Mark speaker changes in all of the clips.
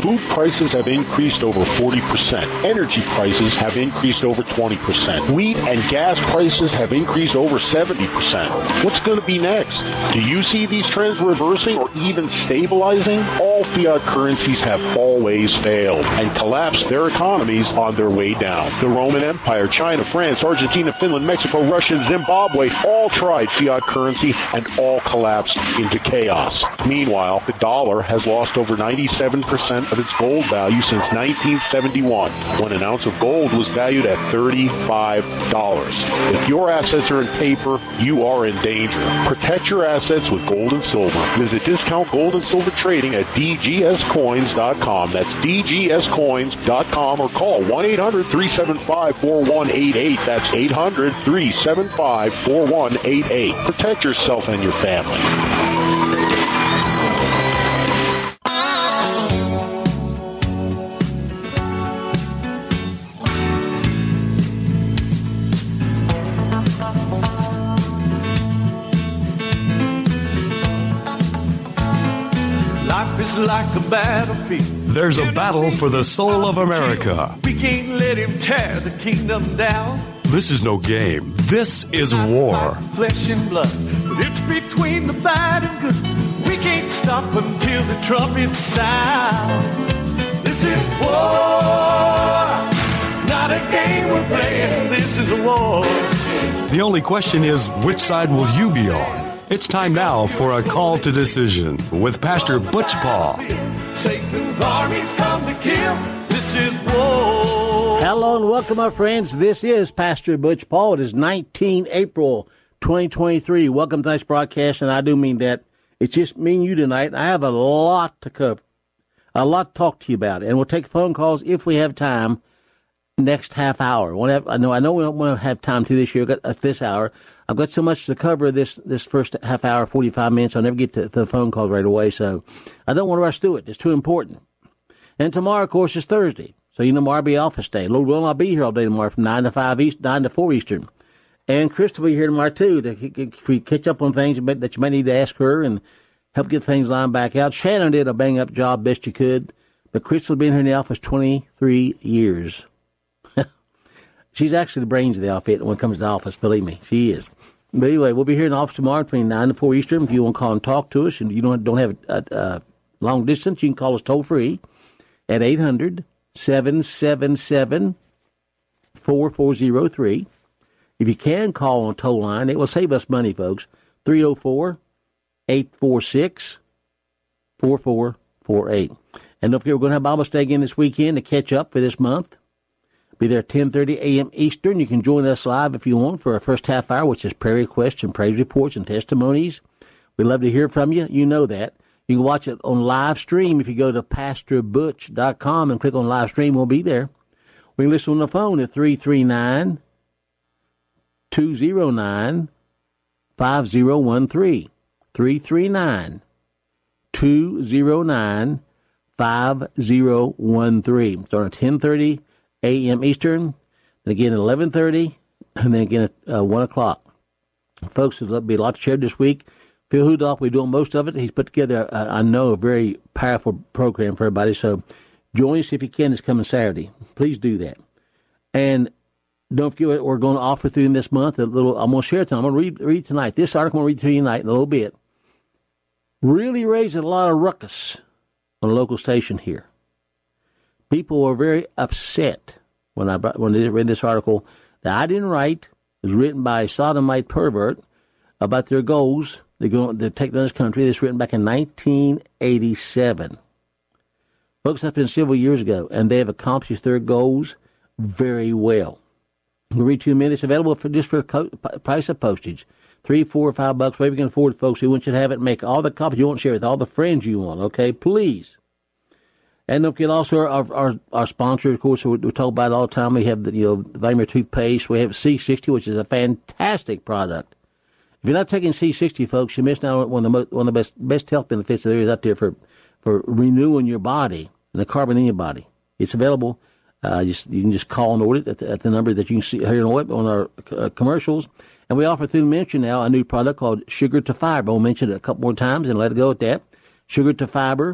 Speaker 1: Food prices have increased over 40%. Energy prices have increased over 20%. Wheat and gas prices have increased over 70%. What's going to be next? Do you see these trends reversing or even stabilizing? All fiat currencies have always failed and collapsed their economies on their way down. The Roman Empire, China, France, Argentina, Finland, Mexico, Russia, Zimbabwe all tried fiat currency and all collapsed into chaos. Meanwhile, the dollar has lost over 97% of its gold value since 1971, when an ounce of gold was valued at $35. If your assets are in paper, you are in danger. Protect your assets with gold and silver. Visit Discount Gold and Silver Trading at dgscoins.com. That's dgscoins.com, or call 1-800-375-4188. That's 800-375-4188. Protect yourself and your family.
Speaker 2: Life is like a battlefield.
Speaker 3: There's a battle for the soul of America.
Speaker 2: We can't let him tear the kingdom down.
Speaker 3: This is no game. This is war.
Speaker 2: Flesh and blood, but it's between the bad and good. We can't stop until the trumpet sounds. This is war, not a game we're playing. This is a war.
Speaker 3: The only question is, which side will you be on? It's time now for a call to decision with Pastor Butch Paul.
Speaker 2: Satan's armies come to kill. This is war.
Speaker 4: Hello and welcome, my friends. This is Pastor Butch Paul. It is 19 April 2023. Welcome to tonight's broadcast, and I do mean that. It's just me and you tonight. I have a lot to cover, a lot to talk to you about, and we'll take phone calls if we have time next half hour. I know we don't want to have time to this year, this hour. I've got so much to cover this first half hour, 45 minutes. I'll never get to the phone calls right away, so I don't want to rush through it. It's too important. And tomorrow, of course, is Thursday, so tomorrow will be office day. Lord willing, I'll be here all day tomorrow from 9 to 4 Eastern. And Crystal will be here tomorrow, too, to catch up on things that you might need to ask her and help get things lined back out. Shannon did a bang-up job best you could, but Crystal has been here in the office 23 years. She's actually the brains of the outfit when it comes to the office, believe me. She is. But anyway, we'll be here in the office tomorrow between 9 to 4 Eastern. If you want to call and talk to us and you don't have a long distance, you can call us toll-free at 800-777-4403. If you can call on a toll line, it will save us money, folks. 304-846-4448. And don't forget, we're going to have Bible study again this weekend to catch up for this month. Be there at 10:30 a.m. Eastern. You can join us live if you want for our first half hour, which is prayer requests and praise reports and testimonies. We'd love to hear from you. You know that. You can watch it on live stream if you go to PastorButch.com and click on live stream. We'll be there. We can listen on the phone at 339-209-5013. 339-209-5013. Starting at 10:30 a.m. Eastern, and again at 11:30, and then again at 1 o'clock. Folks, there'll be a lot shared this week. Phil Hudoff, we're doing most of it. He's put together, I know, a very powerful program for everybody, so join us if you can this coming Saturday. Please do that. And don't forget, we're going to offer through this month I'm going to share it tonight. I'm going to read tonight. This article I'm going to read to you tonight in a little bit. Really raising a lot of ruckus on a local station here. People were very upset when they read this article that I didn't write. It was written by a sodomite pervert about their goals. They're going to take down this country. This was written back in 1987. Folks, that's been several years ago, and they have accomplished their goals very well. We'll read 2 minutes. Available for price of postage. $3, $4, or $5, whatever you can afford, folks. We want you to have it. Make all the copies you want, share with all the friends you want. Okay, please. And don't forget also our sponsor, of course, we talk about it all the time. We have the Vladimir toothpaste. We have C60, which is a fantastic product. If you're not taking C60, folks, you're missing out on one of the best health benefits there is out there for renewing your body and the carbon in your body. It's available. You can just call and order it at the number that you can see here on our commercials. And we offer through the ministry now a new product called Sugar to Fiber. I'll mention it a couple more times and let it go at that. Sugar to Fiber.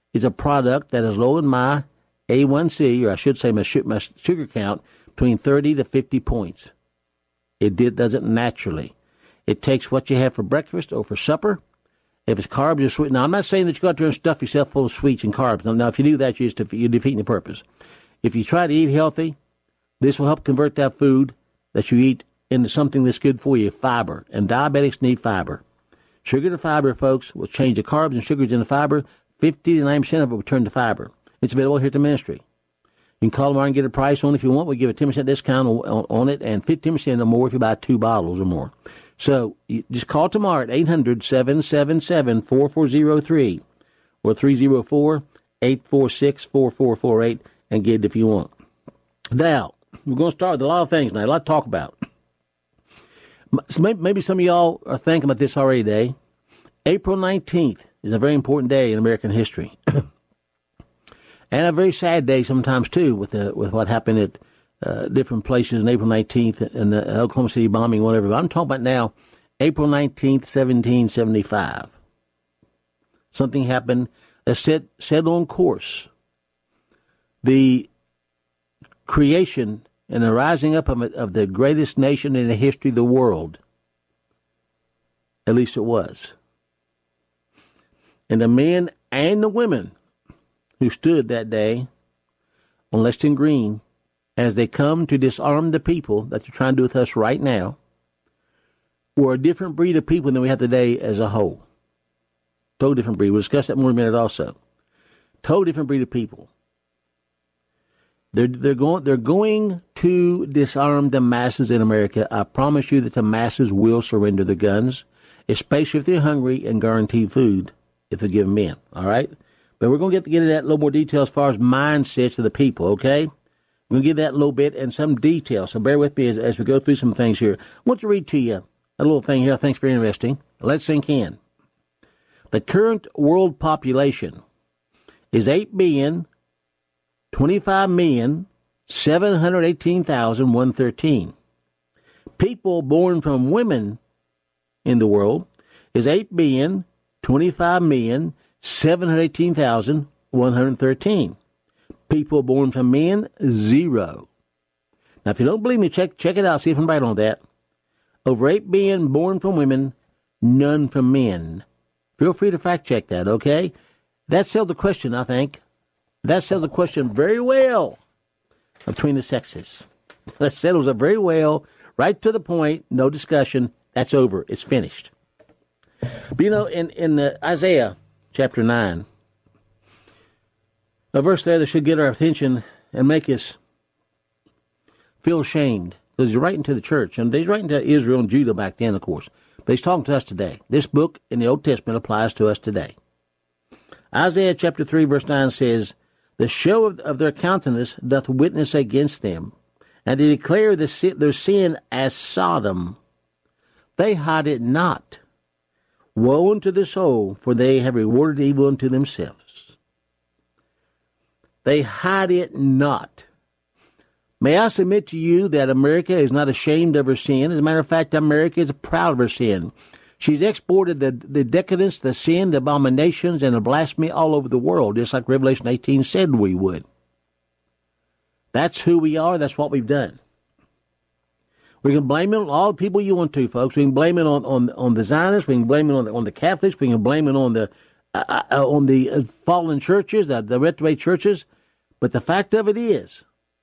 Speaker 4: is a product that has lowered my A1C, or I should say my sugar count, between 30 to 50 points. It does it naturally. It takes what you have for breakfast or for supper. If it's carbs or sweet. Now, I'm not saying that you go out there and stuff yourself full of sweets and carbs. Now, if you do that, you're defeating the purpose. If you try to eat healthy, this will help convert that food that you eat into something that's good for you, fiber. And diabetics need fiber. Sugar to fiber, folks, will change the carbs and sugars into fiber. 50 to 90% of it will turn to fiber. It's available here at the ministry. You can call tomorrow and get a price on it if you want. We give a 10% discount on it and 15% or more if you buy 2 bottles or more. So you just call tomorrow at 800-777-4403 or 304-846-4448 and get it if you want. Now, we're going to start with a lot of things now, a lot to talk about. Maybe some of y'all are thinking about this already today. April 19th is a very important day in American history. And a very sad day sometimes, too, with what happened at different places on April 19th and the Oklahoma City bombing, whatever. But I'm talking about now, April 19th, 1775. Something happened that set on course the creation and the rising up of the greatest nation in the history of the world. At least it was. And the men and the women who stood that day on Lexington Green as they come to disarm the people that they're trying to do with us right now were a different breed of people than we have today as a whole. Totally different breed. We'll discuss that more in a minute also. Totally different breed of people. They're going to disarm the masses in America. I promise you that the masses will surrender their guns, especially if they're hungry and guaranteed food if they're given in. All right? But we're going to get into that in a little more detail as far as mindsets of the people, okay? We're going to give that a little bit and some detail. So bear with me as we go through some things here. I want to read to you a little thing here I think is very interesting. Let's sink in. The current world population is 8,025,718,113. People born from women in the world is 8,025,718,113. People born from men, 0. Now, if you don't believe me, check it out. See if I'm right on that. Over 8 billion born from women, none from men. Feel free to fact check that, okay? That settles the question, I think. That settles the question very well between the sexes. That settles it very well, right to the point, no discussion. That's over. It's finished. But you know, in Isaiah chapter 9, a verse there that should get our attention and make us feel ashamed. Because he's writing to the church, and he's writing to Israel and Judah back then, of course. But he's talking to us today. This book in the Old Testament applies to us today. Isaiah chapter 3, verse 9 says, "The show of their countenance doth witness against them, and they declare their sin as Sodom. They hide it not. Woe unto the soul, for they have rewarded evil unto themselves." They hide it not. May I submit to you that America is not ashamed of her sin. As a matter of fact, America is proud of her sin. She's exported the decadence, the sin, the abominations, and the blasphemy all over the world, just like Revelation 18 said we would. That's who we are. That's what we've done. We can blame it on all the people you want to, folks. We can blame it on the Zionists. We can blame it on the Catholics. We can blame it on the fallen churches, the reprobate churches. But the fact of it is,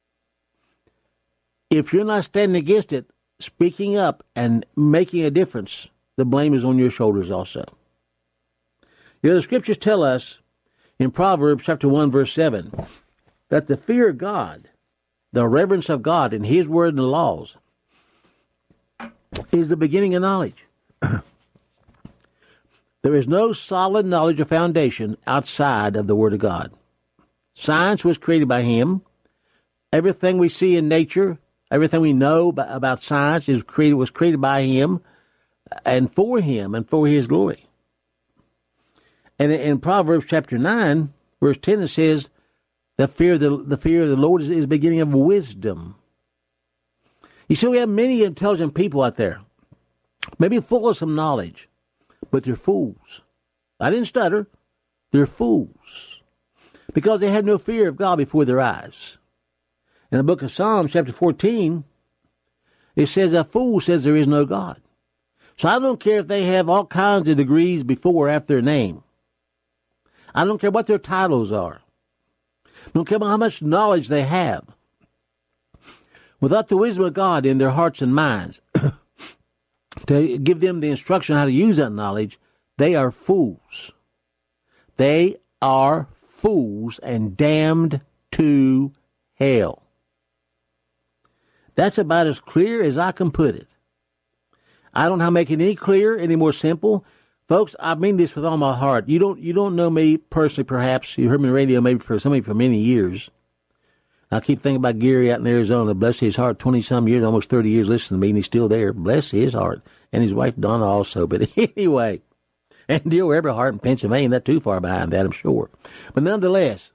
Speaker 4: if you're not standing against it, speaking up and making a difference, the blame is on your shoulders also. You know, the scriptures tell us in Proverbs chapter 1, verse 7, that the fear of God, the reverence of God and His word and the laws is the beginning of knowledge. There is no solid knowledge or foundation outside of the Word of God. Science was created by Him. Everything we see in nature, everything we know about science was created by Him and for Him and for His glory. And in Proverbs chapter 9, verse 10, it says, the fear of the Lord is the beginning of wisdom. You see, we have many intelligent people out there, maybe full of some knowledge, but they're fools. I didn't stutter. They're fools. because they had no fear of God before their eyes. In the book of Psalms, chapter 14, it says, a fool says there is no God. So I don't care if they have all kinds of degrees before or after their name. I don't care what their titles are. I don't care about how much knowledge they have. Without the wisdom of God in their hearts and minds, to give them the instruction how to use that knowledge, they are fools. They are fools and damned to hell. That's about as clear as I can put it. I don't know how to make it any clearer, any more simple. Folks, I mean this with all my heart. You don't know me personally, perhaps. You heard me on the radio maybe for many years. I keep thinking about Gary out in Arizona. Bless his heart, 20-some years, almost 30 years listening to me, and he's still there. Bless his heart. And his wife, Donna, also. But anyway, and dear Eberhart in Pennsylvania, not too far behind that, I'm sure. But nonetheless,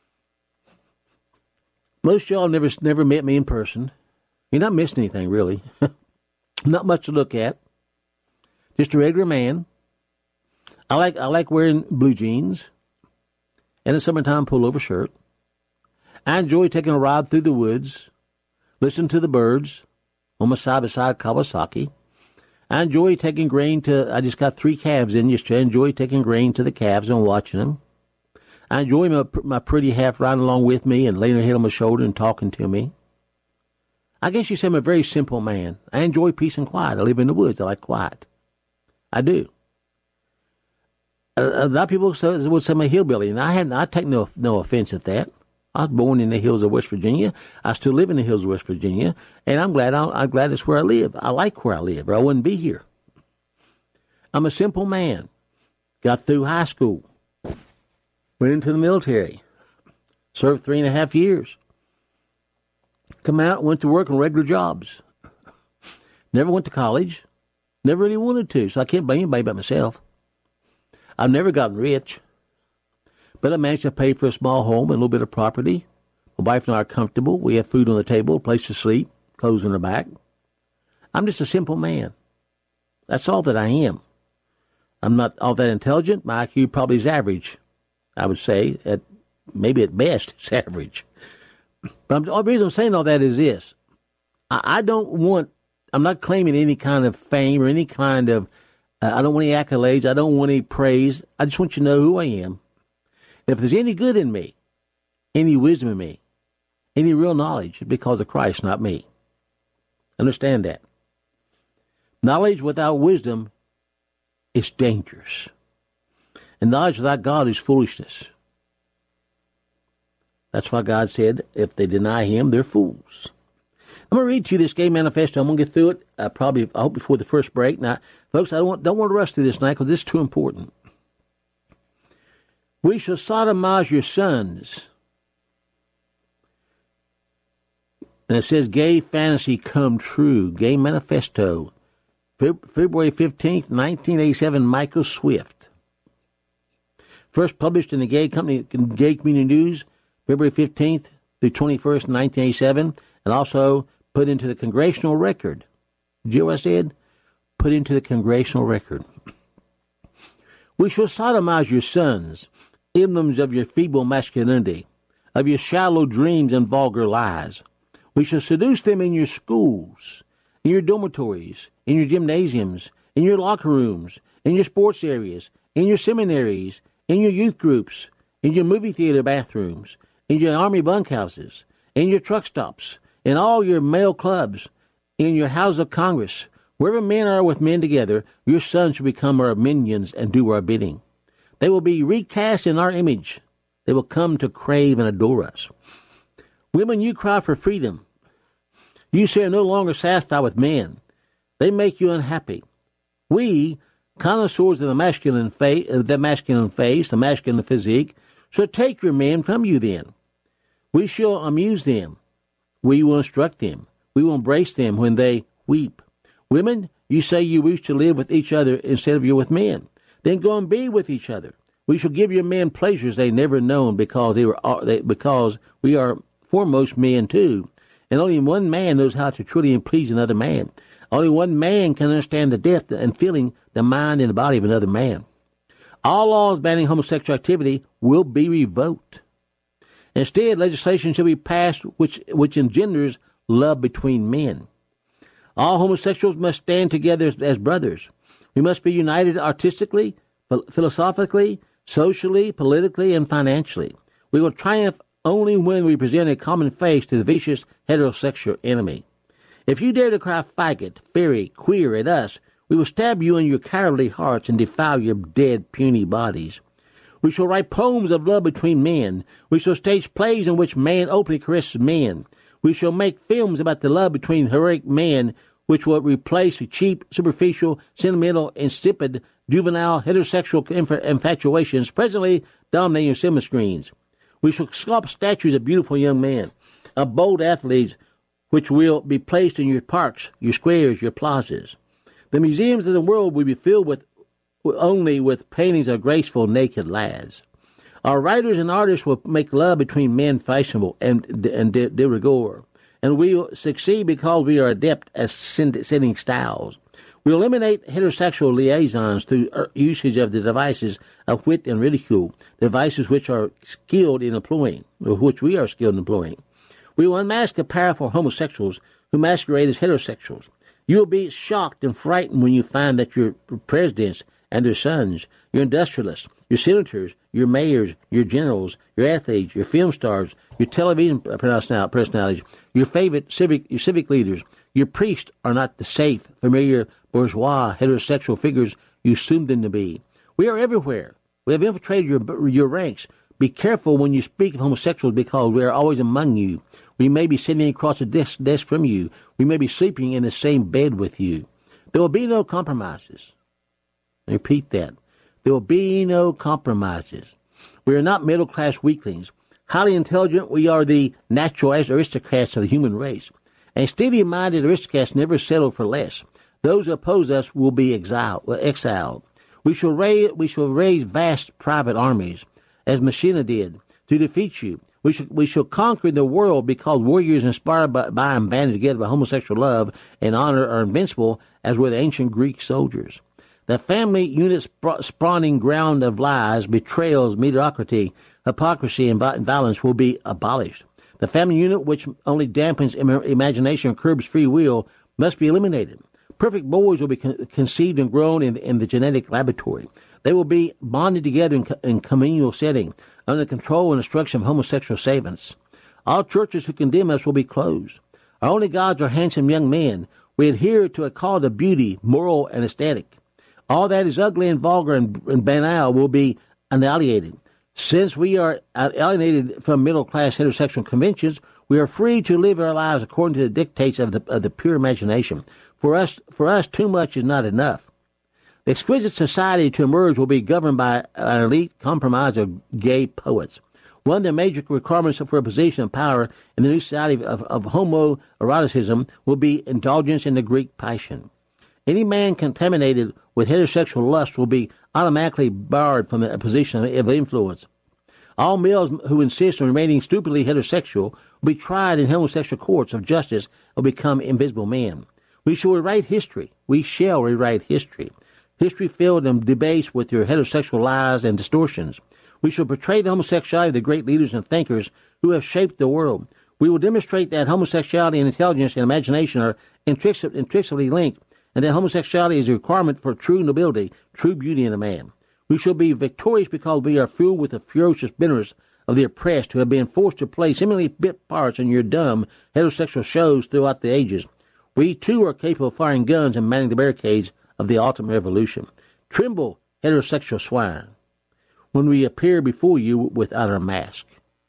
Speaker 4: most of y'all never met me in person. You're not missing anything, really. Not much to look at. Just a regular man. I like wearing blue jeans and a summertime pullover shirt. I enjoy taking a ride through the woods, listening to the birds on my side-by-side Kawasaki. I enjoy taking grain I just got 3 calves in yesterday. I enjoy taking grain to the calves and watching them. I enjoy my pretty half riding along with me and laying her head on my shoulder and talking to me. I guess you say I'm a very simple man. I enjoy peace and quiet. I live in the woods. I like quiet. I do. A lot of people would say I'm a hillbilly, and I take no offense at that. I was born in the hills of West Virginia. I still live in the hills of West Virginia, and I'm glad it's where I live. I like where I live, or I wouldn't be here. I'm a simple man. Got through high school. Went into the military. Served 3.5 years. Come out, went to work on regular jobs. Never went to college. Never really wanted to, so I can't blame anybody but myself. I've never gotten rich. But I managed to pay for a small home and a little bit of property. My wife and I are comfortable. We have food on the table, a place to sleep, clothes on our back. I'm just a simple man. That's all that I am. I'm not all that intelligent. My IQ probably is average, I would say. Maybe at best, it's average. But the reason I'm saying all that is this. I'm not claiming any kind of fame or any kind of, I don't want any accolades. I don't want any praise. I just want you to know who I am. If there's any good in me, any wisdom in me, any real knowledge, it's because of Christ, not me. Understand that. Knowledge without wisdom is dangerous. And knowledge without God is foolishness. That's why God said, if they deny him, they're fools. I'm going to read to you this gay manifesto. I'm going to get through it I hope before the first break. Now, folks, I don't want to rush through this tonight because this is too important. We shall sodomize your sons. And it says, gay fantasy come true. Gay manifesto. February 15th, 1987, Michael Swift. First published in the Gay Community News, February 15th through 21st, 1987, and also put into the Congressional Record. Did you hear what I said? Put into the Congressional Record. We shall sodomize your sons, emblems of your feeble masculinity, of your shallow dreams and vulgar lies. We shall seduce them in your schools, in your dormitories, in your gymnasiums, in your locker rooms, in your sports areas, in your seminaries, in your youth groups, in your movie theater bathrooms, in your army bunkhouses, in your truck stops, in all your male clubs, in your House of Congress. Wherever men are with men together, your sons shall become our minions and do our bidding. They will be recast in our image. They will come to crave and adore us. Women, you cry for freedom. You say are no longer satisfied with men. They make you unhappy. We, connoisseurs of the masculine face, the masculine physique, shall take your men from you then. We shall amuse them. We will instruct them. We will embrace them when they weep. Women, you say you wish to live with each other instead of you with men. Then go and be with each other. We shall give your men pleasures they never known because we are foremost men too. And only one man knows how to truly please another man. Only one man can understand the depth and feeling, the mind and the body of another man. All laws banning homosexual activity will be revoked. Instead, legislation shall be passed which engenders love between men. All homosexuals must stand together as brothers. We must be united artistically, philosophically, socially, politically, and financially. We will triumph only when we present a common face to the vicious heterosexual enemy. If you dare to cry faggot, fairy, queer at us, we will stab you in your cowardly hearts and defile your dead, puny bodies. We shall write poems of love between men. We shall stage plays in which man openly caresses man. We shall make films about the love between heroic men, which will replace the cheap, superficial, sentimental, insipid, juvenile, heterosexual infatuations presently dominating cinema screens. We shall sculpt statues of beautiful young men, of bold athletes, which will be placed in your parks, your squares, your plazas. The museums of the world will be filled only with paintings of graceful, naked lads. Our writers and artists will make love between men fashionable and de rigueur, and we will succeed because we are adept at setting styles. We eliminate heterosexual liaisons through usage of the devices of wit and ridicule, devices which are skilled in employing, or which we are skilled in employing. We will unmask the powerful homosexuals who masquerade as heterosexuals. You will be shocked and frightened when you find that your presidents and their sons, your industrialists, your senators, your mayors, your generals, your athletes, your film stars, your television personalities, your favorite civic leaders, your priests are not the safe, familiar, bourgeois, heterosexual figures you assume them to be. We are everywhere. We have infiltrated your ranks. Be careful when you speak of homosexuals because we are always among you. We may be sitting across a desk from you. We may be sleeping in the same bed with you. There will be no compromises. I repeat that. There will be no compromises. We are not middle-class weaklings. Highly intelligent, we are the natural aristocrats of the human race. And steady-minded aristocrats never settle for less. Those who oppose us will be exiled. We shall raise vast private armies, as Messina did, to defeat you. We shall conquer the world because warriors inspired by and banded together by homosexual love and honor are invincible, as were the ancient Greek soldiers. The family unit spawning ground of lies, betrayals, mediocrity, hypocrisy, and violence will be abolished. The family unit, which only dampens imagination and curbs free will, must be eliminated. Perfect boys will be conceived and grown in the genetic laboratory. They will be bonded together in communal setting, under the control and instruction of homosexual savants. All churches who condemn us will be closed. Our only gods are handsome young men. We adhere to a call to beauty, moral and aesthetic. All that is ugly and vulgar and banal will be annihilated. Since we are alienated from middle-class heterosexual conventions, we are free to live our lives according to the dictates of the pure imagination. For us, too much is not enough. The exquisite society to emerge will be governed by an elite compromise of gay poets. One of the major requirements for a position of power in the new society of homoeroticism will be indulgence in the Greek passion. Any man contaminated with heterosexual lust will be automatically barred from a position of influence. All males who insist on remaining stupidly heterosexual will be tried in homosexual courts of justice or become invisible men. We shall rewrite history. We shall rewrite history. History filled and debased with your heterosexual lies and distortions. We shall portray the homosexuality of the great leaders and thinkers who have shaped the world. We will demonstrate that homosexuality and intelligence and imagination are intricately linked, and that homosexuality is a requirement for true nobility, true beauty in a man. We shall be victorious because we are filled with the ferocious bitterness of the oppressed who have been forced to play seemingly bit parts in your dumb heterosexual shows throughout the ages. We, too, are capable of firing guns and manning the barricades of the ultimate revolution. Tremble, heterosexual swine, when we appear before you without our mask.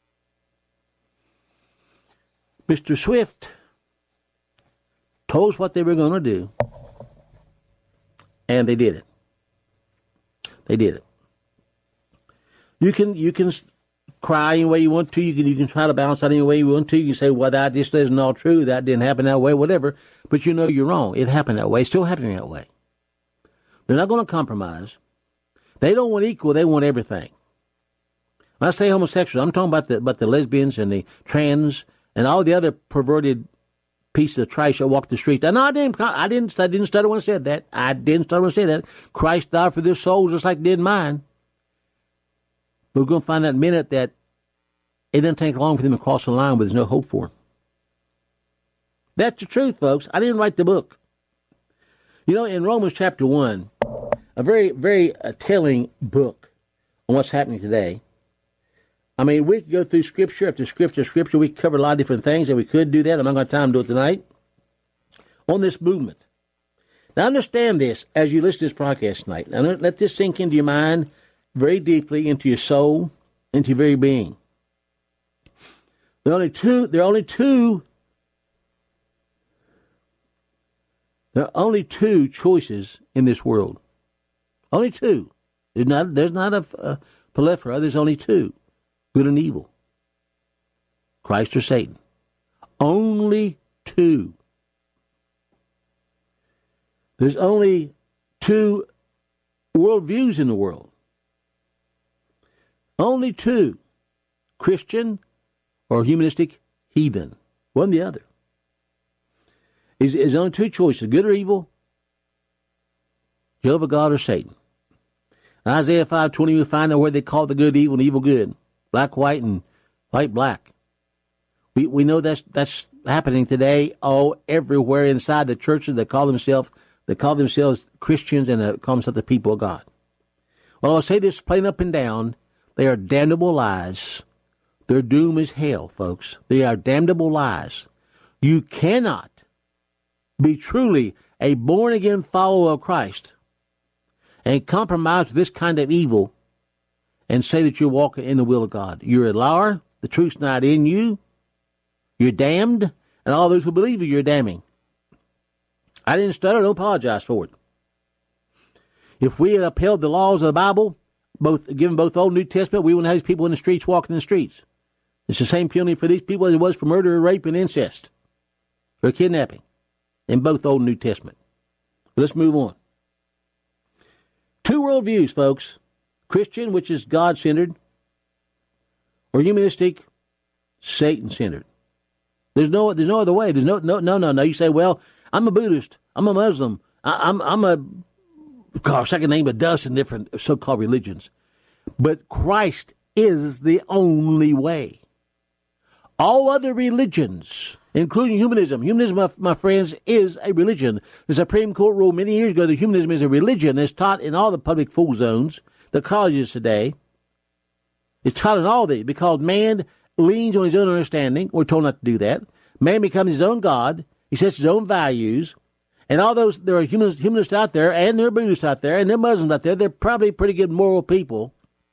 Speaker 4: Mr. Swift told us what they were going to do, and they did it. They did it. You can cry any way you want to. You can try to balance out any way you want to. You can say, well, that just isn't all true. That didn't happen that way, whatever. But you know you're wrong. It happened that way. It's still happening that way. They're not going to compromise. They don't want equal. They want everything. When I say homosexual, I'm talking about the lesbians and the trans and all the other perverted pieces of trash that walk the streets. And I didn't stutter when I said that. I didn't stutter when I said that. Christ died for their souls just like he did mine. We're going to find out in a minute that it doesn't take long for them to cross the line where there's no hope for them. That's the truth, folks. I didn't write the book. You know, in Romans chapter 1, a very, very telling book on what's happening today. I mean, we could go through scripture after scripture after scripture. We could cover a lot of different things, and we could do that. I'm not going to have time to do it tonight. On this movement. Now, understand this as you listen to this podcast tonight. Now, let this sink into your mind very deeply, into your soul, into your very being. There are only two choices in this world. Only two. There's not a plethora. There's only two. Good and evil. Christ or Satan. Only two. There's only two worldviews in the world. Only two. Christian or humanistic heathen. One or the other. There's only two choices, good or evil, Jehovah God or Satan. In Isaiah 5:20, we find out where they call the good evil and evil good, black white and white black. We know that's happening today everywhere inside the churches that call themselves Christians and call themselves the people of God. Well, I'll say this plain up and down. They are damnable lies. Their doom is hell, folks. They are damnable lies. You cannot be truly a born-again follower of Christ and compromise with this kind of evil and say that you're walking in the will of God. You're a liar. The truth's not in you. You're damned. And all those who believe you, you're damning. I didn't stutter. Don't apologize for it. If we had upheld the laws of the Bible, given both Old and New Testament, we wouldn't have these people in the streets walking in the streets. It's the same penalty for these people as it was for murder, rape, and incest, or kidnapping. In both Old and New Testament. But let's move on. Two worldviews, folks. Christian, which is God-centered, or humanistic, Satan-centered. There's no other way. There's no. You say, well, I'm a Buddhist. I'm a Muslim. I'm a, gosh, I can name a dozen different so-called religions. But Christ is the only way. All other religions, including humanism. Humanism, my friends, is a religion. The Supreme Court ruled many years ago that humanism is a religion. It's taught in all the public school zones, the colleges today. It's taught in all these because man leans on his own understanding. We're told not to do that. Man becomes his own God. He sets his own values. And all those, there are humanists out there, and there are Buddhists out there, and there are Muslims out there. They're probably pretty good moral people.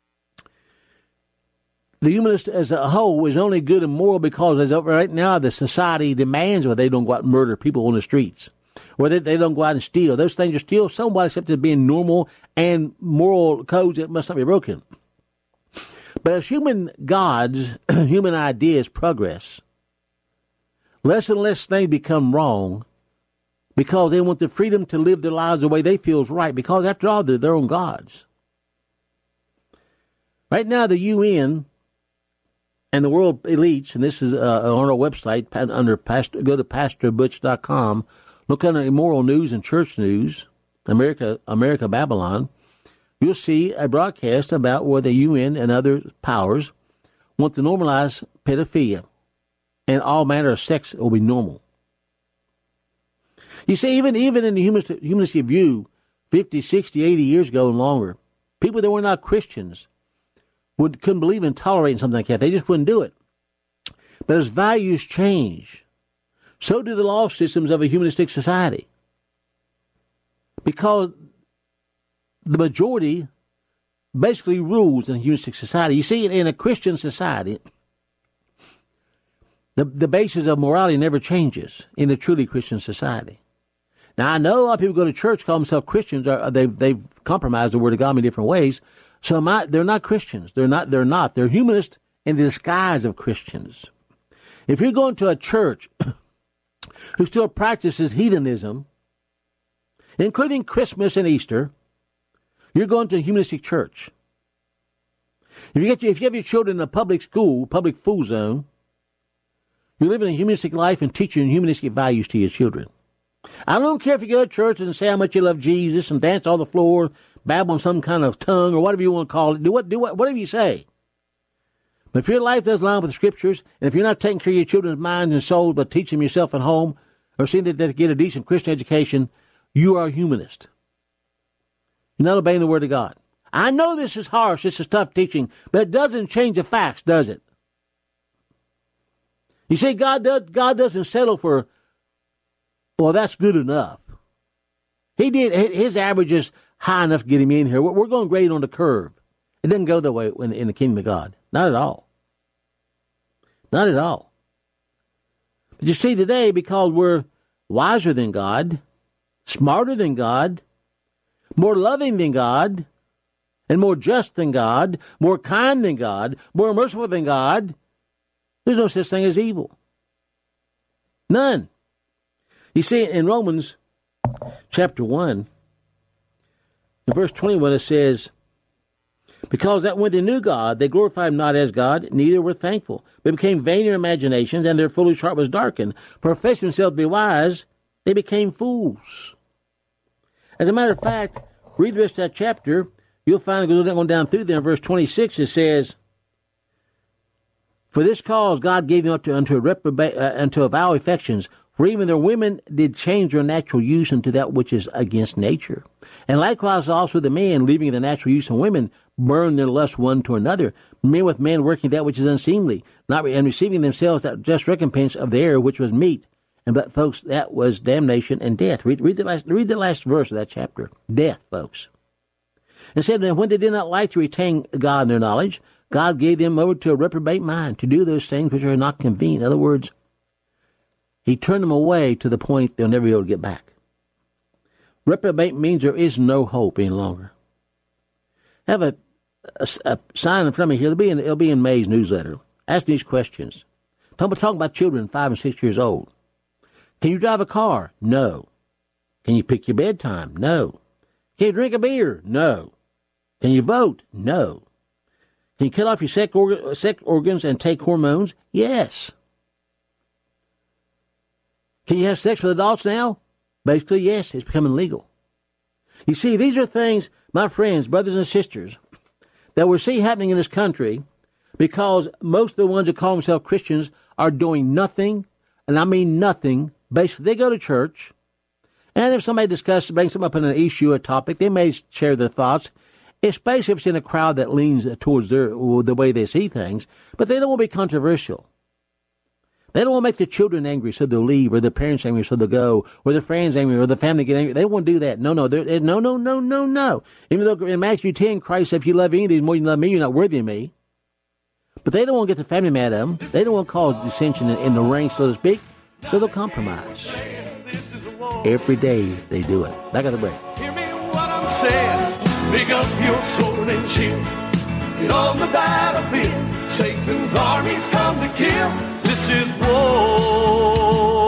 Speaker 4: The humanist as a whole is only good and moral because right now the society demands where they don't go out and murder people on the streets. Or they don't go out and steal. Those things are still somewhat accepted as being normal and moral codes that must not be broken. But as human gods, human ideas progress, less and less things become wrong because they want the freedom to live their lives the way they feel is right because after all, they're their own gods. Right now the UN and the world elites, and this is on our website, go to PastorButch.com, look under immoral news and church news, America, Babylon, you'll see a broadcast about where the UN and other powers want to normalize pedophilia, and all manner of sex will be normal. You see, even in the humanistic view, 50, 60, 80 years ago and longer, people that were not Christians couldn't believe in tolerating something like that. They just wouldn't do it. But as values change, so do the law systems of a humanistic society. Because the majority basically rules in a humanistic society. You see, in a Christian society, the basis of morality never changes in a truly Christian society. Now, I know a lot of people go to church, call themselves Christians, or they've compromised the Word of God in different ways. So they're not Christians. They're not. They're humanists in the disguise of Christians. If you're going to a church who still practices heathenism, including Christmas and Easter, you're going to a humanistic church. If you have your children in a public school, public fool zone, you're living a humanistic life and teaching humanistic values to your children. I don't care if you go to church and say how much you love Jesus and dance on the floor, babble in some kind of tongue or whatever you want to call it. Do whatever you say. But if your life doesn't line up with the Scriptures, and if you're not taking care of your children's minds and souls, but teaching them yourself at home, or seeing that they get a decent Christian education, you are a humanist. You're not obeying the Word of God. I know this is harsh, this is tough teaching, but it doesn't change the facts, does it? You see, God doesn't settle for, well, that's good enough. His average is high enough to get him in here. We're going grade on the curve. It doesn't go that way in the kingdom of God. Not at all. Not at all. But you see, today, because we're wiser than God, smarter than God, more loving than God, and more just than God, more kind than God, more merciful than God, there's no such thing as evil. None. You see, in Romans chapter 1, in verse 21, it says, because that when they knew God, they glorified him not as God, neither were thankful, but became vain in their imaginations, and their foolish heart was darkened. Professing themselves to be wise, they became fools. As a matter of fact, read the rest of that chapter, you'll find, going down through there, in verse 26, it says, for this cause God gave them up unto a vile affections, for even their women did change their natural use into that which is against nature. And likewise also the men, leaving the natural use of women, burn their lust one to another, men with men working that which is unseemly, and receiving themselves that just recompense of the error which was meet. And but folks, that was damnation and death. Read the last verse of that chapter. Death, folks. And said that when they did not like to retain God in their knowledge, God gave them over to a reprobate mind to do those things which are not convenient. In other words, he turned them away to the point they'll never be able to get back. Reprobate means there is no hope any longer. I have a sign in front of me here. It'll be in May's newsletter. Ask these questions. Talking about children 5 and 6 years old. Can you drive a car? No. Can you pick your bedtime? No. Can you drink a beer? No. Can you vote? No. Can you cut off your sex organs and take hormones? Yes. Can you have sex with adults now? Basically, yes. It's becoming legal. You see, these are things, my friends, brothers and sisters, that we see happening in this country because most of the ones that call themselves Christians are doing nothing, and I mean nothing. Basically, they go to church, and if somebody brings them up in an issue, a topic, they may share their thoughts, especially if it's in a crowd that leans towards the way they see things, but they don't want to be controversial. They don't want to make the children angry, so they'll leave, or the parents angry, so they'll go, or the friends angry, or the family get angry. They don't want to do that. No. No. Even though in Matthew 10, Christ said, if you love any of these more than you love me, you're not worthy of me. But they don't want to get the family mad at them. They don't want to cause dissension in the ranks, so to speak, so they'll compromise. Every day they do it. Back at the break.
Speaker 2: Hear me what I'm saying. Pick up your sword and shield. Get on the battlefield. Satan's armies come to kill. This is war.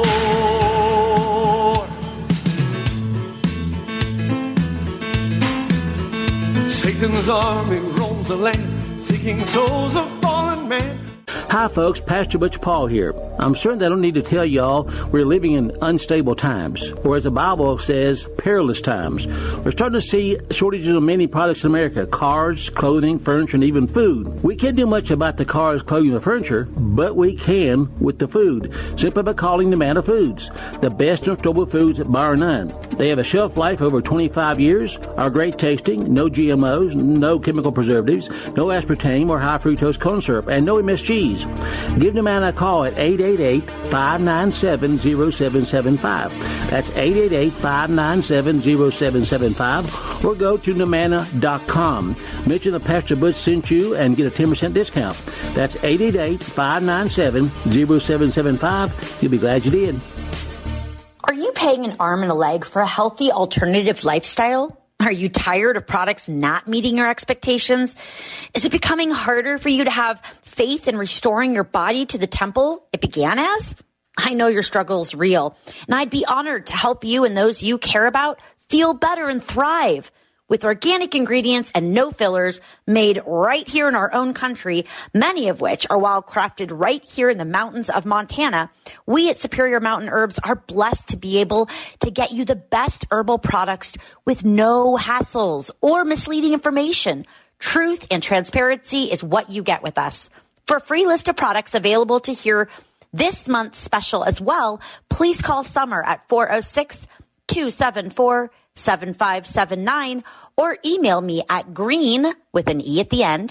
Speaker 2: Satan's army roams the land, seeking souls of fallen man.
Speaker 4: Hi, folks. Pastor Butch Paul here. I'm certain that I don't need to tell y'all we're living in unstable times, or as the Bible says, perilous times. We're starting to see shortages of many products in America: cars, clothing, furniture, and even food. We can't do much about the cars, clothing, and furniture, but we can with the food, simply by calling the Manna Foods, the best and stable foods bar none. They have a shelf life of over 25 years, are great tasting, no GMOs, no chemical preservatives, no aspartame or high fructose corn syrup, and no MSG. Give the man a call at 888-597-0775. That's 888-597-0775, or go to Namanna.com. Mention that Pastor Butch sent you and get a 10% discount. That's 888-597-0775. You'll be glad you did.
Speaker 5: Are you paying an arm and a leg for a healthy alternative lifestyle? Are you tired of products not meeting your expectations? Is it becoming harder for you to have faith in restoring your body to the temple it began as? I know your struggle is real, and I'd be honored to help you and those you care about feel better and thrive. With organic ingredients and no fillers made right here in our own country, many of which are wild crafted right here in the mountains of Montana, we at Superior Mountain Herbs are blessed to be able to get you the best herbal products with no hassles or misleading information. Truth and transparency is what you get with us. For a free list of products available to hear this month's special as well, please call Summer at 406-274-7579 or email me at green, with an E at the end,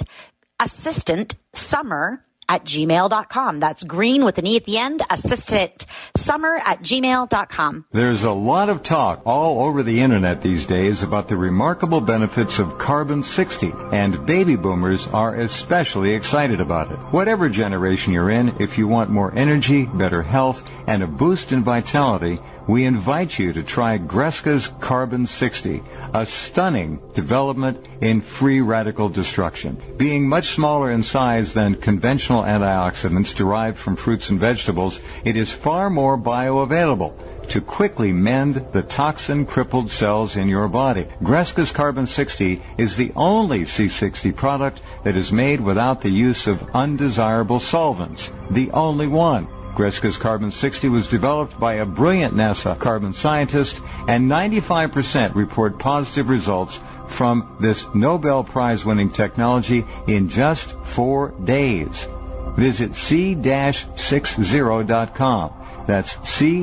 Speaker 5: assistantsummer@gmail.com. That's green with an E at the end, assistantsummer@gmail.com.
Speaker 6: There's a lot of talk all over the internet these days about the remarkable benefits of Carbon-60, and baby boomers are especially excited about it. Whatever generation you're in, if you want more energy, better health, and a boost in vitality, we invite you to try Greska's Carbon-60, a stunning development in free radical destruction. Being much smaller in size than conventional antioxidants derived from fruits and vegetables, it is far more bioavailable to quickly mend the toxin-crippled cells in your body. Greska's Carbon-60 is the only C60 product that is made without the use of undesirable solvents. The only one. Greska's Carbon-60 was developed by a brilliant NASA carbon scientist, and 95% report positive results from this Nobel Prize-winning technology in just 4 days. Visit c-60.com. That's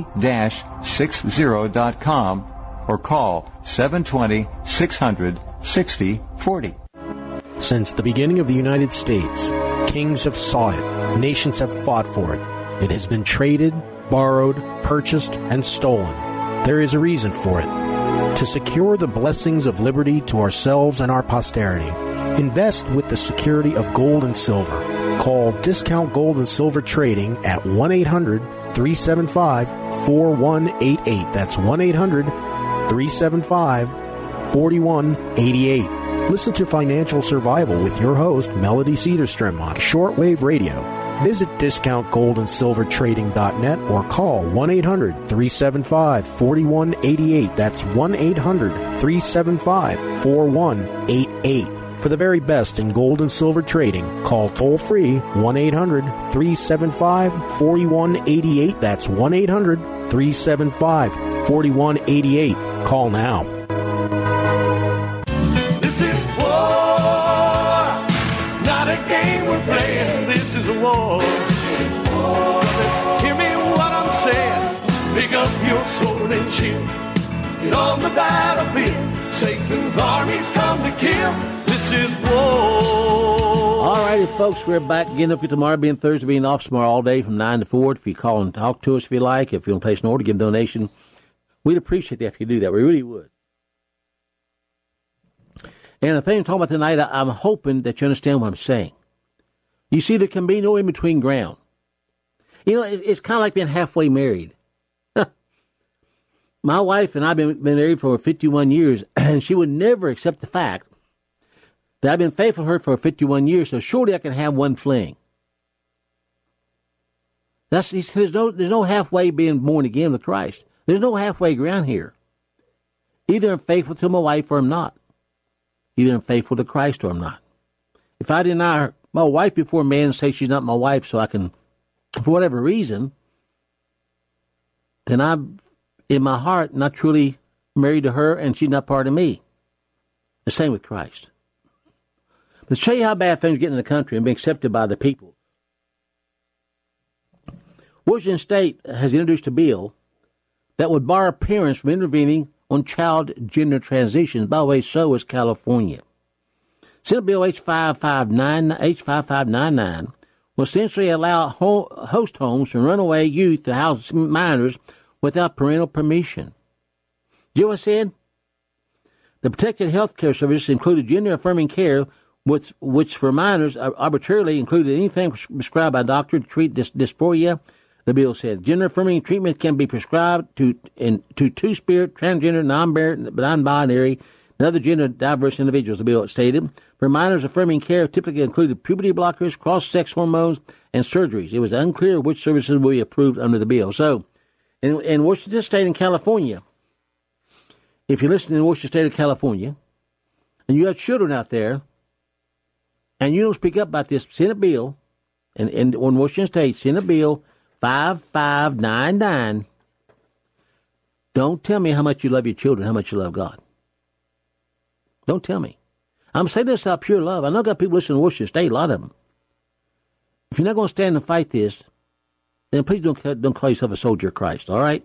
Speaker 6: c-60.com, or call 720-600-6040.
Speaker 7: Since the beginning of the United States, kings have sought it, nations have fought for it. It has been traded, borrowed, purchased, and stolen. There is a reason for it. To secure the blessings of liberty to ourselves and our posterity, invest with the security of gold and silver. Call Discount Gold and Silver Trading at 1-800-375-4188. That's 1-800-375-4188. Listen to Financial Survival with your host, Melody Cedarstrom, on Shortwave Radio. Visit discountgoldandsilvertrading.net or call 1-800-375-4188. That's 1-800-375-4188. For the very best in gold and silver trading, call toll-free 1-800-375-4188. That's 1-800-375-4188. Call now.
Speaker 2: This is war, not a game we're playing. This is a war. Hear me what I'm saying. Pick up your sword and shield. Get on the battlefield. Satan's armies come to kill. This is war.
Speaker 4: All righty, folks, we're back again up here tomorrow, being Thursday, being off tomorrow all day from 9 to 4. If you call and talk to us if you like, if you want to place an order, give a donation, we'd appreciate that if you do that. We really would. And the thing I'm talking about tonight, I'm hoping that you understand what I'm saying. You see, there can be no in-between ground. You know, it's kind of like being halfway married. My wife and I have been married for 51 years, and she would never accept the fact that I've been faithful to her for 51 years, so surely I can have one fling. There's no halfway being born again with Christ. There's no halfway ground here. Either I'm faithful to my wife or I'm not. Either I'm faithful to Christ or I'm not. If I deny my wife before man and say she's not my wife so I can, for whatever reason, then I'm, in my heart, not truly married to her and she's not part of me. The same with Christ. But to show you how bad things get in the country and being accepted by the people, Washington State has introduced a bill that would bar parents from intervening on child gender transitions. By the way, so is California. Senate Bill H5599 will essentially allow host homes from runaway youth to house minors without parental permission. Do you know what I said? The protected health care services included gender-affirming care, which for minors arbitrarily included anything prescribed by a doctor to treat dysphoria. The bill said gender-affirming treatment can be prescribed to two-spirit, transgender, non-binary, and other gender-diverse individuals, the bill stated. For minors, affirming care typically included puberty blockers, cross-sex hormones, and surgeries. It was unclear which services will be approved under the bill. So, in Washington State and California, if you're listening in Washington State of California, and you have children out there, and you don't speak up about this Senate bill, and on Washington State, Senate Bill 5599, don't tell me how much you love your children, how much you love God. Don't tell me. I'm saying this out of pure love. I know I've got people listening to Washington State, a lot of them. If you're not going to stand and fight this, then please don't call yourself a soldier of Christ, all right?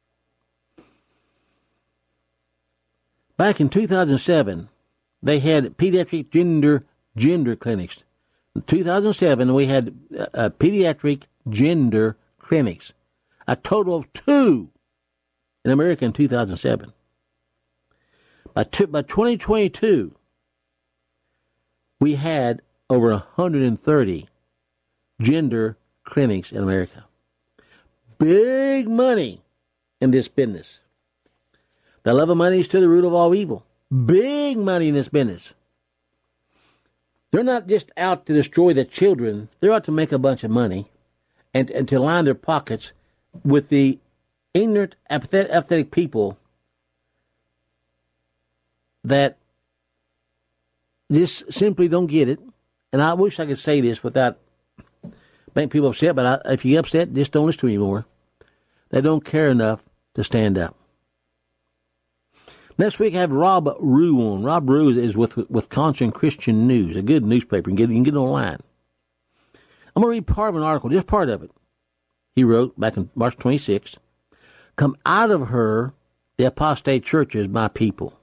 Speaker 4: Back in 2007, they had pediatric gender clinics. In 2007, we had pediatric gender clinics, a total of 2 in America in 2007. By 2022, we had over 130 gender clinics in America. Big money in this business. The love of money is to the root of all evil. Big money in this business. They're not just out to destroy the children. They're out to make a bunch of money and to line their pockets with the ignorant, apathetic people that just simply don't get it. And I wish I could say this without making people upset, but if you get upset, just don't listen to me anymore. They don't care enough to stand up. Next week I have Rob Rue on. Rob Rue is with Wisconsin Christian News, a good newspaper. You can get it online. I'm going to read part of an article, just part of it. He wrote back on March 26th, "Come out of her, the apostate churches, my people."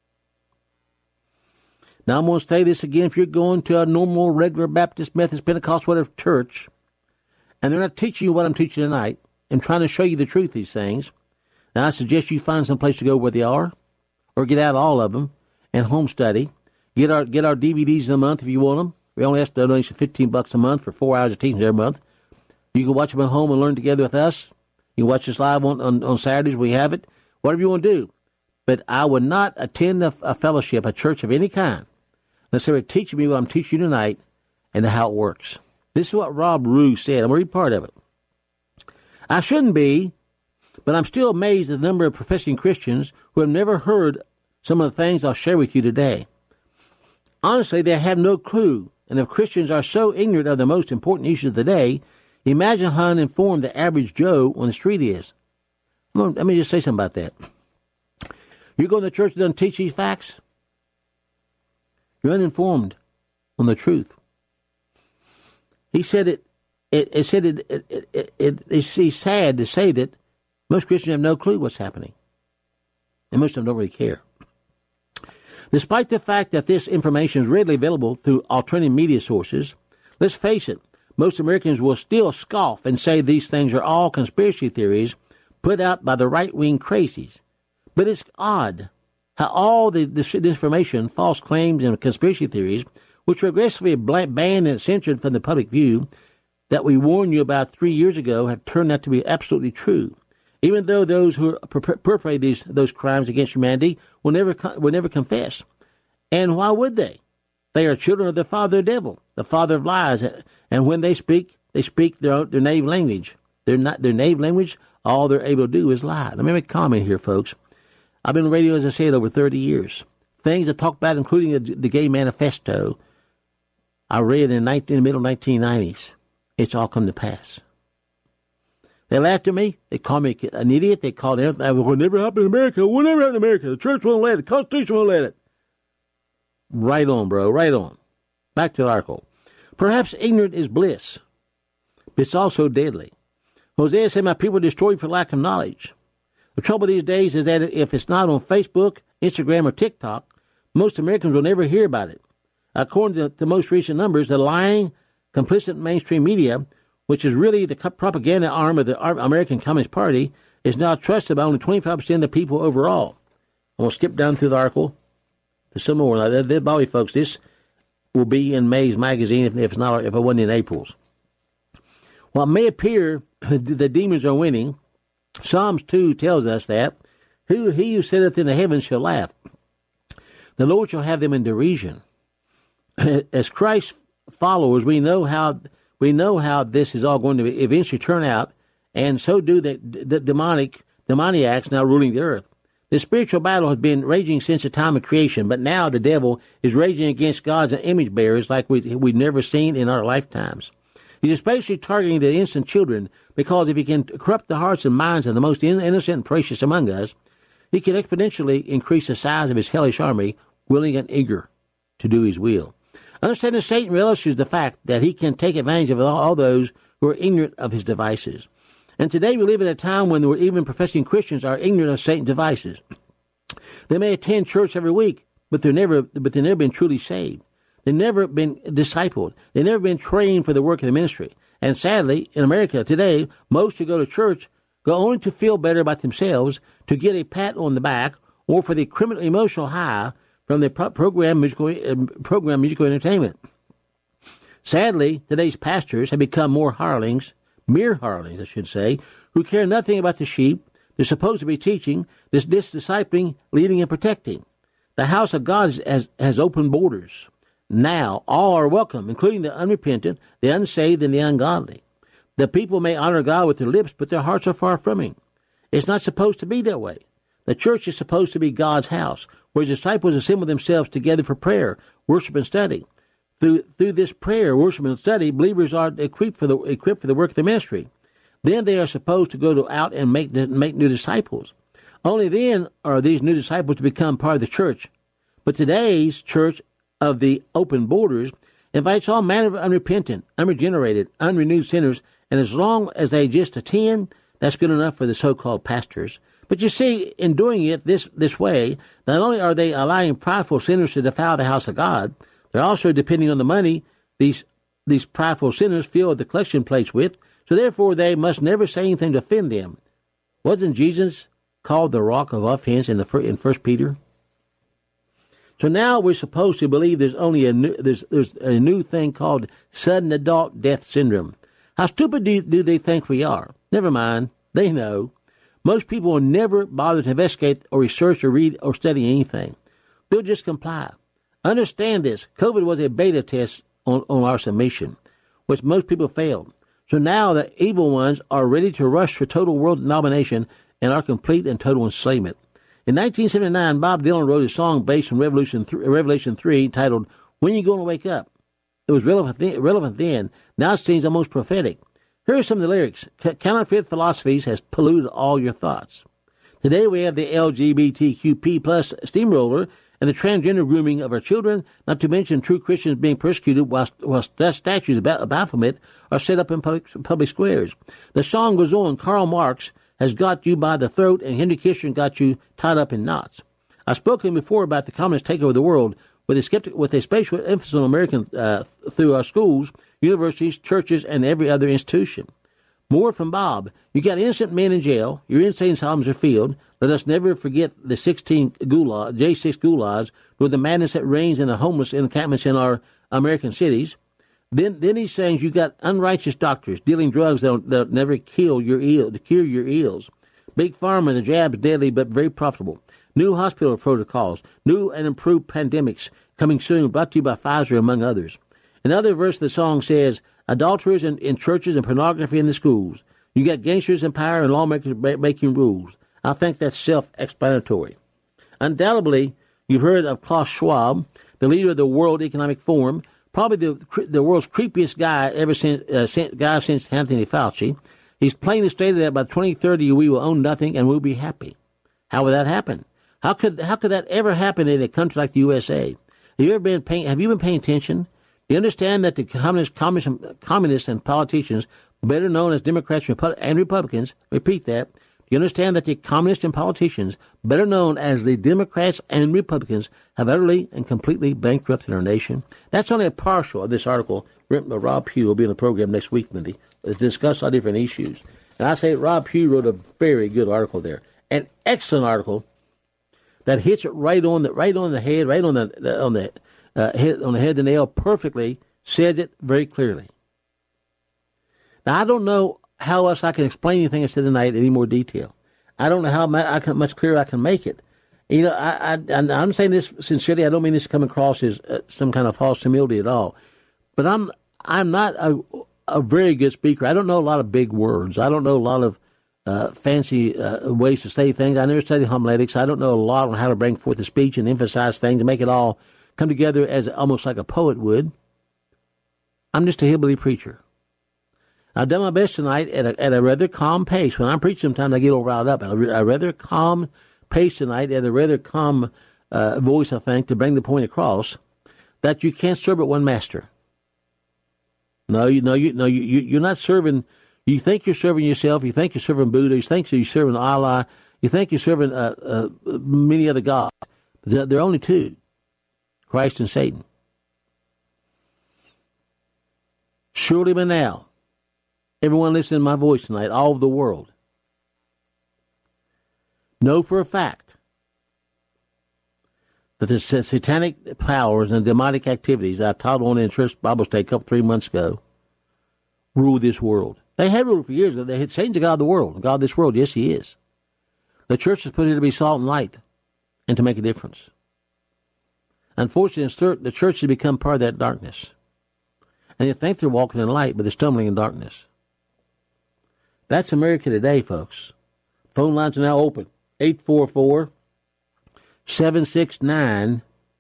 Speaker 4: Now I'm going to say this again. If you're going to a normal, regular Baptist, Methodist, Pentecostal, whatever church, and they're not teaching you what I'm teaching tonight and trying to show you the truth of these things, then I suggest you find some place to go where they are, or get out all of them and home study. Get our DVDs in a month if you want them. We only ask the donation $15 a month for 4 hours of teaching every month. You can watch them at home and learn together with us. You can watch us live on Saturdays. We have it. Whatever you want to do. But I would not attend a fellowship, a church of any kind, unless they were teaching me what I'm teaching you tonight and how it works. This is what Rob Rue said. I'm going to read part of it. "I shouldn't be, but I'm still amazed at the number of professing Christians who have never heard some of the things I'll share with you today. Honestly, they have no clue, and if Christians are so ignorant of the most important issues of the day, imagine how uninformed the average Joe on the street is." Let me just say something about that. You go to the church that doesn't teach these facts, you're uninformed on the truth. He said it's sad to say that most Christians have no clue what's happening. And most of them don't really care. Despite the fact that this information is readily available through alternative media sources, let's face it, most Americans will still scoff and say these things are all conspiracy theories put out by the right-wing crazies. But it's odd how all this information, false claims, and conspiracy theories, which were aggressively banned and censored from the public view, that we warned you about 3 years ago, have turned out to be absolutely true. Even though those who perpetrate those crimes against humanity will never confess. And why would they? They are children of the father of the devil, the father of lies. And when they speak their native language. Their native language, all they're able to do is lie. Let me make a comment here, folks. I've been on radio, as I said, over 30 years. Things I talk about, including the Gay Manifesto, I read in the middle 1990s. It's all come to pass. They laughed at me. They called me an idiot. They called everything. It will never happen in America. It will never happen in America. The church won't let it. The Constitution won't let it. Right on, bro. Right on. Back to the article. Perhaps ignorant is bliss, but it's also deadly. Hosea said, "My people are destroyed for lack of knowledge." The trouble these days is that if it's not on Facebook, Instagram, or TikTok, most Americans will never hear about it. According to the most recent numbers, the lying, complicit mainstream media, which is really the propaganda arm of the American Communist Party, is now trusted by only 25% of the people overall. I'm going to skip down through the article to some more. Now, Bobby, folks, this will be in May's magazine if it wasn't in April's. While it may appear the demons are winning, Psalms 2 tells us that he who sitteth in the heavens shall laugh. The Lord shall have them in derision. As Christ's followers, we know how this is all going to eventually turn out, and so do the demoniacs now ruling the earth. The spiritual battle has been raging since the time of creation, but now the devil is raging against God's image bearers like we've never seen in our lifetimes. He's especially targeting the innocent children because if he can corrupt the hearts and minds of the most innocent and precious among us, he can exponentially increase the size of his hellish army, willing and eager to do his will. Understand that Satan relishes the fact that he can take advantage of all those who are ignorant of his devices. And today we live in a time when even professing Christians are ignorant of Satan's devices. They may attend church every week, but they've never been truly saved. They've never been discipled. They've never been trained for the work of the ministry. And sadly, in America today, most who go to church go only to feel better about themselves, to get a pat on the back, or for the criminal emotional high from the program musical entertainment. Sadly, today's pastors have become mere hirelings, I should say, who care nothing about the sheep they're supposed to be teaching, this discipling, leading, and protecting. The house of God has open borders. Now, all are welcome, including the unrepentant, the unsaved, and the ungodly. The people may honor God with their lips, but their hearts are far from Him. It's not supposed to be that way. The church is supposed to be God's house, where His disciples assemble themselves together for prayer, worship, and study. Through this prayer, worship, and study, believers are equipped for the work of the ministry. Then they are supposed to go out and make new disciples. Only then are these new disciples to become part of the church. But today's church of the open borders invites all manner of unrepentant, unregenerated, unrenewed sinners, and as long as they just attend, that's good enough for the so-called pastors. But you see, in doing it this way, not only are they allowing prideful sinners to defile the house of God, they're also depending on the money these prideful sinners fill the collection plates with, so therefore they must never say anything to offend them. Wasn't Jesus called the rock of offense in 1 Peter? So now we're supposed to believe there's only there's a new thing called sudden adult death syndrome. How stupid do they think we are? Never mind, they know. Most people will never bother to investigate or research or read or study anything. They'll just comply. Understand this. COVID was a beta test on our submission, which most people failed. So now the evil ones are ready to rush for total world domination and our complete and total enslavement. In 1979, Bob Dylan wrote a song based on Revelation 3 titled, When You Gonna Wake Up? It was relevant then. Now it seems almost prophetic. Here are some of the lyrics. Counterfeit philosophies has polluted all your thoughts. Today we have the LGBTQP plus steamroller and the transgender grooming of our children, not to mention true Christians being persecuted while statues of Baphomet are set up in public squares. The song goes on. Karl Marx has got you by the throat, and Henry Kissinger got you tied up in knots. I've spoken before about the communist takeover of the world with a special emphasis on American through our schools, universities, churches, and every other institution. More from Bob. You got innocent men in jail. Your insane asylums are filled. Let us never forget the J6 gulags, nor the madness that reigns in the homeless encampments in our American cities. Then he saying you got unrighteous doctors dealing drugs that'll never cure your ills. Big pharma, the jab's deadly but very profitable. New hospital protocols, new and improved pandemics coming soon, brought to you by Pfizer, among others. Another verse of the song says, adulterers in churches and pornography in the schools. You got gangsters in power and lawmakers making rules. I think that's self-explanatory. Undoubtedly, you've heard of Klaus Schwab, the leader of the World Economic Forum, probably the world's creepiest guy since Anthony Fauci. He's plainly stated that by 2030 we will own nothing and we'll be happy. How would that happen? How could that ever happen in a country like the USA? Have you been paying attention? Do you understand that the communists and politicians, better known as Democrats and Republicans, repeat that, do you understand that the communists and politicians, better known as the Democrats and Republicans, have utterly and completely bankrupted our nation? That's only a partial of this article written by Rob Pugh. Will be on the program next week, Mindy, to discuss all different issues. And I say Rob Pugh wrote a very good article there, an excellent article that hits it right on the head, right on the head of the nail, perfectly, says it very clearly. Now, I don't know how else I can explain anything I said tonight in any more detail. I don't know how much clearer I can make it. You know, I'm saying this sincerely. I don't mean this to come across as some kind of false humility at all. But I'm not a very good speaker. I don't know a lot of big words. I don't know a lot of fancy ways to say things. I never studied homiletics. I don't know a lot on how to bring forth the speech and emphasize things and make it all come together as almost like a poet would. I'm just a hillbilly preacher. I've done my best tonight at a rather calm pace. When I preach, sometimes I get all riled up. At a rather calm pace tonight, at a rather calm voice, I think, to bring the point across. that you can't serve but one master. You're not serving. You think you're serving yourself. You think you're serving Buddha. You think you're serving Allah. You think you're serving many other gods. There are only two, Christ and Satan. Surely by now, everyone listening to my voice tonight, all over the world, know for a fact that the satanic powers and demonic activities I taught on in church Bible study 3 months ago rule this world. They had ruled for years. They had Satan's the God of the world, the God of this world. Yes, he is. The church is put here to be salt and light and to make a difference. Unfortunately, the church has become part of that darkness. And they think they're walking in light, but they're stumbling in darkness. That's America today, folks. Phone lines are now open. 844-769-2944.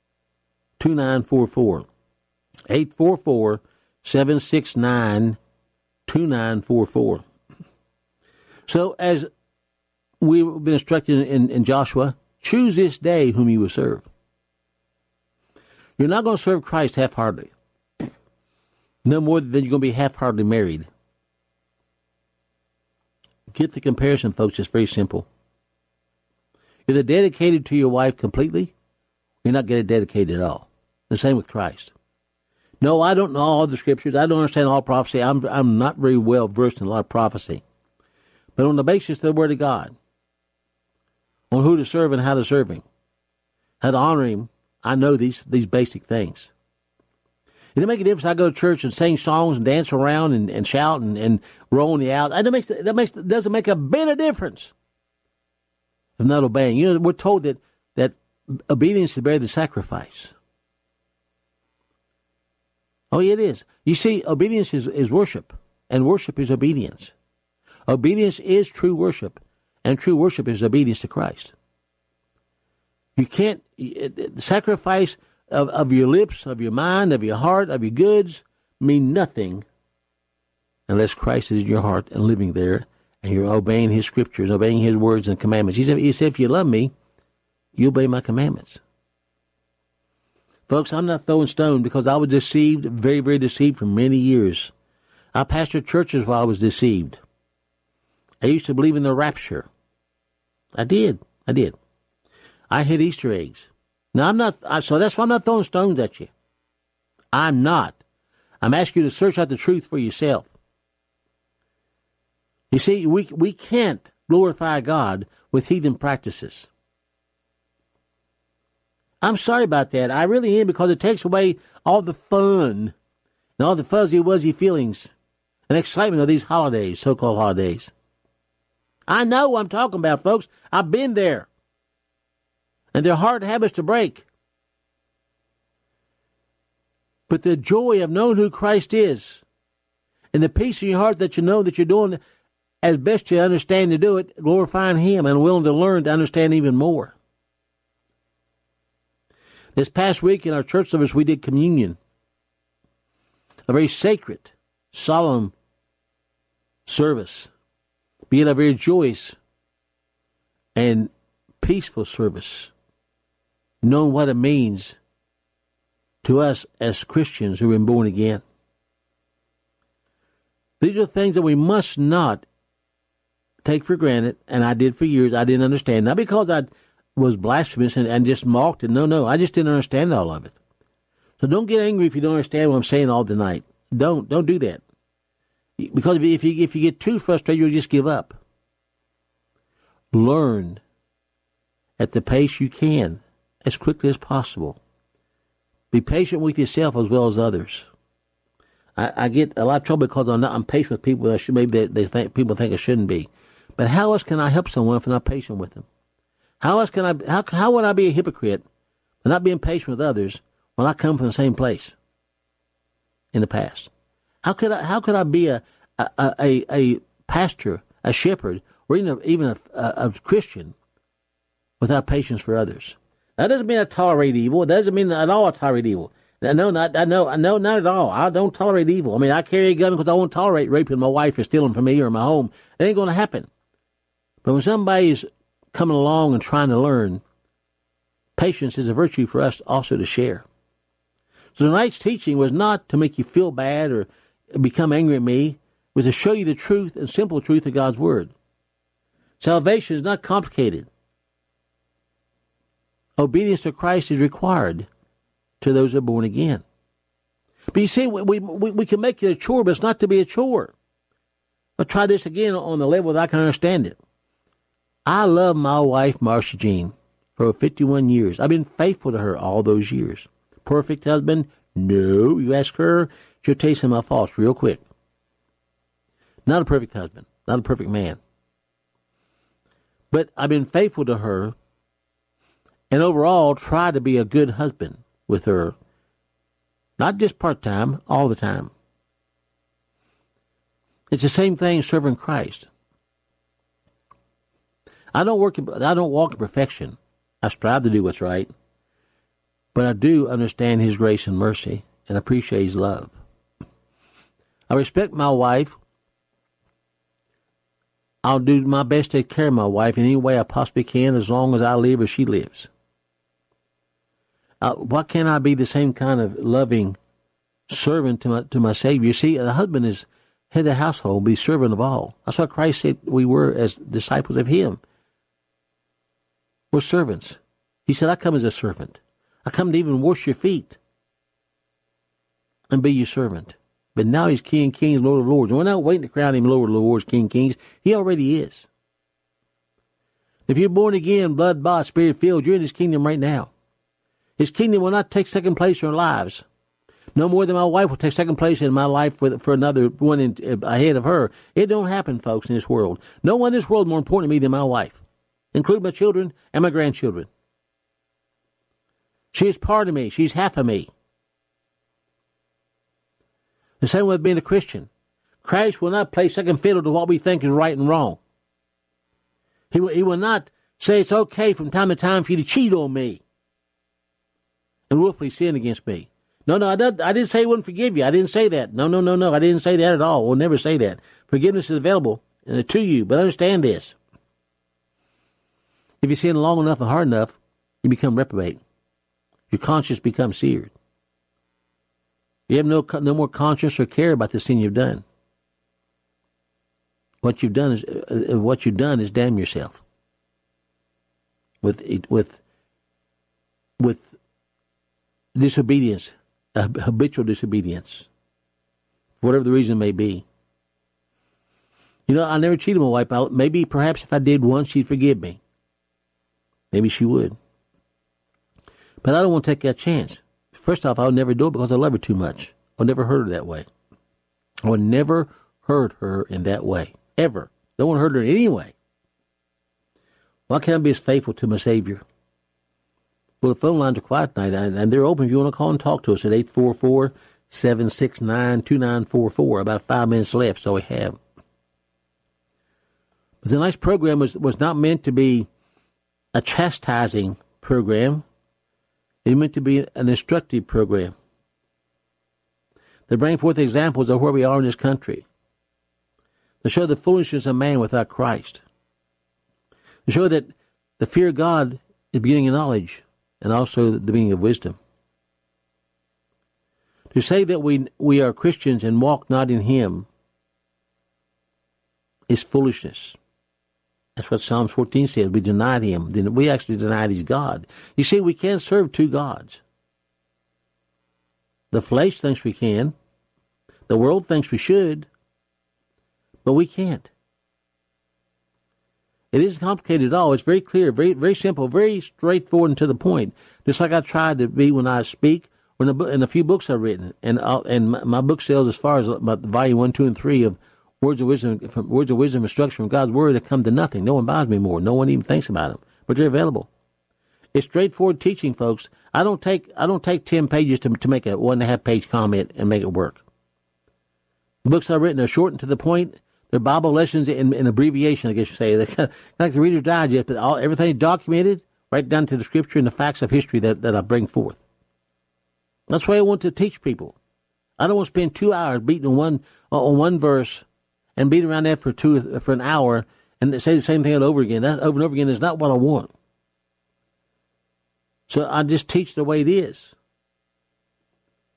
Speaker 4: 844-769-2944. So as we've been instructed in Joshua, choose this day whom you will serve. You're not going to serve Christ half-heartedly. No more than you're going to be half-heartedly married. Get the comparison, folks. It's very simple. Either dedicated to your wife completely, you're not getting dedicated at all. The same with Christ. No, I don't know all the scriptures. I don't understand all prophecy. I'm not very well versed in a lot of prophecy. But on the basis of the Word of God, on who to serve and how to serve Him, how to honor Him, I know these basic things. It doesn't make a difference. I go to church and sing songs and dance around and shout and roll in the aisle. That doesn't make a bit of difference if not obeying. You know, we're told that obedience is better than sacrifice. Oh, yeah, it is. You see, obedience is worship, and worship is obedience. Obedience is true worship, and true worship is obedience to Christ. You can't sacrifice of your lips, of your mind, of your heart, of your goods mean nothing unless Christ is in your heart and living there, and you're obeying His scriptures, obeying His words and commandments. He said, if you love me, you obey my commandments. Folks, I'm not throwing stone because I was deceived, very, very deceived for many years. I pastored churches while I was deceived. I used to believe in the rapture. I did. I hid Easter eggs. Now, so that's why I'm not throwing stones at you. I'm not. I'm asking you to search out the truth for yourself. You see, we can't glorify God with heathen practices. I'm sorry about that. I really am, because it takes away all the fun and all the fuzzy-wuzzy feelings and excitement of these holidays, so-called holidays. I know what I'm talking about, folks. I've been there. And they're hard habits to break. But the joy of knowing who Christ is and the peace in your heart that you know that you're doing as best you understand to do it, glorifying Him and willing to learn to understand even more. This past week in our church service, we did communion. A very sacred, solemn service. Be it a very joyous and peaceful service. Knowing what it means to us as Christians who have been born again. These are things that we must not take for granted, and I did for years. I didn't understand. Not because I was blasphemous and just mocked it. No, I just didn't understand all of it. So don't get angry if you don't understand what I'm saying all the night. Don't do that. Because if you get too frustrated, you'll just give up. Learn at the pace you can, as quickly as possible. Be patient with yourself as well as others. I get a lot of trouble because I'm patient with people that people think I shouldn't be. But how else can I help someone if I'm not patient with them? How else can how would I be a hypocrite for not being patient with others when I come from the same place in the past? How could I be a pastor, a shepherd, or even a Christian without patience for others? That doesn't mean I tolerate evil. It doesn't mean at all I tolerate evil. No, not at all. I don't tolerate evil. I mean, I carry a gun because I won't tolerate raping my wife or stealing from me or my home. It ain't going to happen. But when somebody's coming along and trying to learn, patience is a virtue for us also to share. So tonight's teaching was not to make you feel bad or become angry at me. It was to show you the truth and simple truth of God's Word. Salvation is not complicated. Obedience to Christ is required to those that are born again. But you see, we can make it a chore, but it's not to be a chore. But try this again on the level that I can understand it. I love my wife, Marcia Jean, for 51 years. I've been faithful to her all those years. Perfect husband? No. You ask her, she'll tell you some of my faults real quick. Not a perfect husband. Not a perfect man. But I've been faithful to her and overall try to be a good husband with her. Not just part-time, all the time. It's the same thing serving Christ. I don't walk in perfection. I strive to do what's right. But I do understand His grace and mercy and appreciate His love. I respect my wife. I'll do my best to take care of my wife in any way I possibly can as long as I live or she lives. Why can't I be the same kind of loving servant to my Savior? You see, the husband is head of the household, be servant of all. That's what Christ said we were as disciples of Him. We're servants. He said, I come as a servant. I come to even wash your feet and be your servant. But now He's King of Kings, Lord of Lords. And we're not waiting to crown Him Lord of Lords, King of Kings. He already is. If you're born again, blood-bought, spirit-filled, you're in His kingdom right now. His kingdom will not take second place in our lives. No more than my wife will take second place in my life for another one ahead of her. It don't happen, folks, in this world. No one in this world is more important to me than my wife, including my children and my grandchildren. She is part of me. She's half of me. The same with being a Christian. Christ will not play second fiddle to what we think is right and wrong. He will not say it's okay from time to time for you to cheat on me and willfully sin against me. No, I didn't say He wouldn't forgive you. I didn't say that. No. I didn't say that at all. We'll never say that. Forgiveness is available to you, but understand this. If you sin long enough and hard enough, you become reprobate. Your conscience becomes seared. You have no more conscience or care about the sin you've done. What you've done is damn yourself. With disobedience, habitual disobedience, whatever the reason may be. You know, I never cheated my wife. Perhaps if I did once, she'd forgive me. Maybe she would. But I don't want to take that chance. First off, I would never do it because I love her too much. I'll never hurt her that way. I would never hurt her in that way. Ever. Don't want to hurt her in any way. Why can't I be as faithful to my Savior? Well, the phone lines are quiet tonight, and they're open if you want to call and talk to us at 844-769-2944. About 5 minutes left, so we have. But tonight's program was not meant to be a chastising program. It's meant to be an instructive program. To bring forth examples of where we are in this country. To show the foolishness of man without Christ. To show that the fear of God is the beginning of knowledge and also the beginning of wisdom. To say that we are Christians and walk not in Him is foolishness. That's what Psalms 14 says. We denied Him. We actually denied He's God. You see, we can't serve two gods. The flesh thinks we can. The world thinks we should. But we can't. It isn't complicated at all. It's very clear, very, very simple, very straightforward and to the point. Just like I tried to be when I speak, or in a few books I've written. And my book sales, as far as volume 1, 2, and 3 of Words of wisdom, instruction from God's Word, have come to nothing. No one buys me more. No one even thinks about them. But they're available. It's straightforward teaching, folks. I don't take 10 pages to make a 1.5 page comment and make it work. The books I've written are short and to the point. They're Bible lessons in abbreviation, I guess you say. They're like the Reader's Digest, but everything is documented, right down to the Scripture and the facts of history that I bring forth. That's why I want to teach people. I don't want to spend 2 hours beating on one verse and beat around that for an hour and say the same thing over again. That over and over again is not what I want. So I just teach the way it is.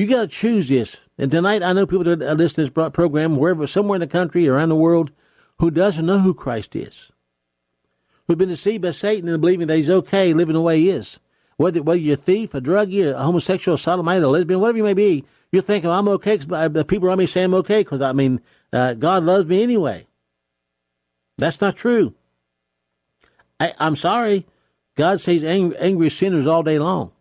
Speaker 4: You got to choose this. And tonight, I know people that are listening to this program, wherever, somewhere in the country, around the world, who doesn't know who Christ is. Who've been deceived by Satan into believing that he's okay living the way he is. Whether you're a thief, a druggie, a homosexual, a sodomite, a lesbian, whatever you may be, you're thinking, I'm okay because the people around me say I'm okay because, God loves me anyway. That's not true. I'm sorry. God says angry sinners all day long.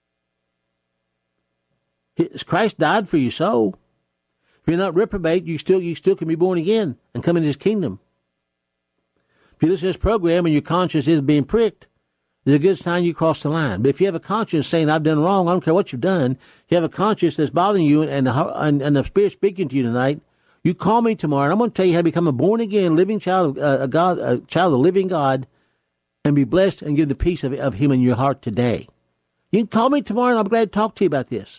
Speaker 4: Christ died for your soul. If you're not reprobate, you still can be born again and come into his kingdom. If you listen to this program and your conscience is being pricked, it's a good sign you crossed the line. But if you have a conscience saying, I've done wrong, I don't care what you've done, you have a conscience that's bothering you and the Spirit speaking to you tonight, you call me tomorrow and I'm going to tell you how to become a born-again, living child of God, a child of the living God, and be blessed and give the peace of him in your heart today. You can call me tomorrow and I'm glad to talk to you about this.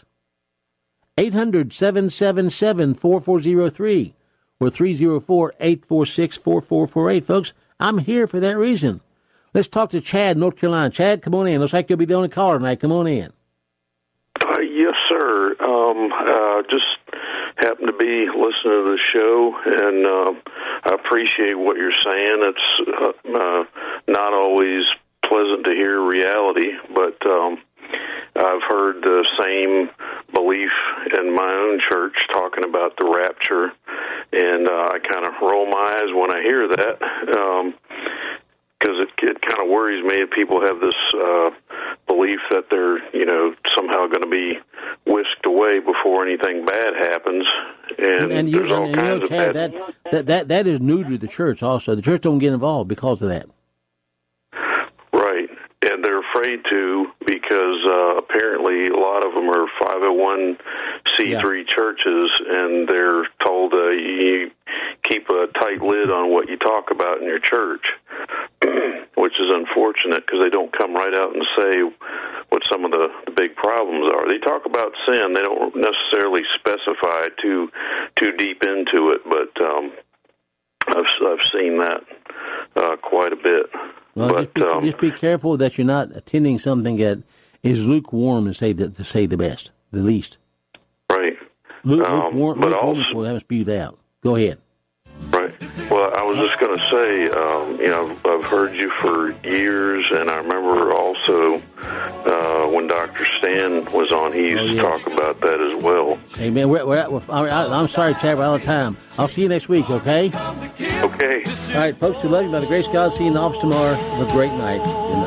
Speaker 4: 800-777-4403 or 304-846-4448. Folks, I'm here for that reason. Let's talk to Chad, North Carolina. Chad, come on in. Looks like you'll be the only caller tonight. Come on in.
Speaker 8: Yes, sir. Just happened to be listening to the show, and I appreciate what you're saying. It's not always pleasant to hear reality, but I've heard the same belief in my own church talking about the rapture, and I kind of roll my eyes when I hear that, because it kind of worries me that people have this belief that they're, somehow going to be whisked away before anything bad happens, and there's all kinds of
Speaker 4: Chad, that is new to the church also. The church don't get involved because of that.
Speaker 8: Right. And they're afraid to because apparently a lot of them are 501c3 churches, and they're told you keep a tight lid on what you talk about in your church, which is unfortunate because they don't come right out and say what some of the big problems are. They talk about sin. They don't necessarily specify too deep into it, but I've seen that quite a bit.
Speaker 4: Well, just be careful that you're not attending something that is lukewarm, to say the best, the least.
Speaker 8: Right.
Speaker 4: Lukewarm will have us spewed out. Go ahead.
Speaker 8: Right. Well, I was just going to say, I've heard you for years, and I remember also when Dr. Stan was on, he used to talk about that as well.
Speaker 4: Hey, man, I'm sorry, Chad, we're out of time. I'll see you next week, okay?
Speaker 8: Okay.
Speaker 4: All right, folks, we love you. By the grace of God, see you in the office tomorrow. Have a great night. Good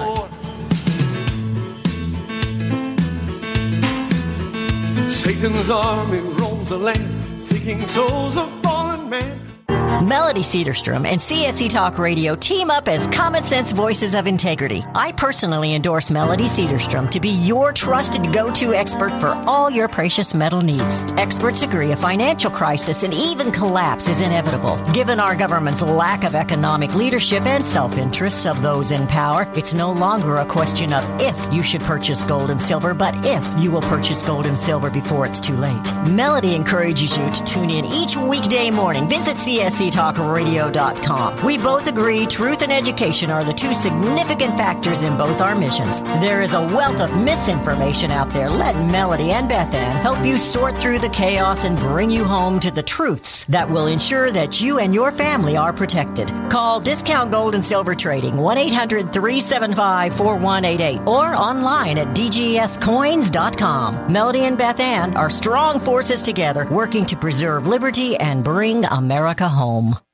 Speaker 2: night. Satan's army roams the land, seeking souls of fallen man.
Speaker 9: Melody Cedarstrom and CSC Talk Radio team up as common sense voices of integrity. I personally endorse Melody Cedarstrom to be your trusted go-to expert for all your precious metal needs. Experts agree a financial crisis and even collapse is inevitable. Given our government's lack of economic leadership and self-interests of those in power, it's no longer a question of if you should purchase gold and silver, but if you will purchase gold and silver before it's too late. Melody encourages you to tune in each weekday morning. Visit CSCTalkRadio.com. We both agree truth and education are the two significant factors in both our missions. There is a wealth of misinformation out there. Let Melody and Beth Ann help you sort through the chaos and bring you home to the truths that will ensure that you and your family are protected. Call Discount Gold and Silver Trading 1-800-375-4188 or online at dgscoins.com. Melody and Beth Ann are strong forces together working to preserve liberty and bring America home.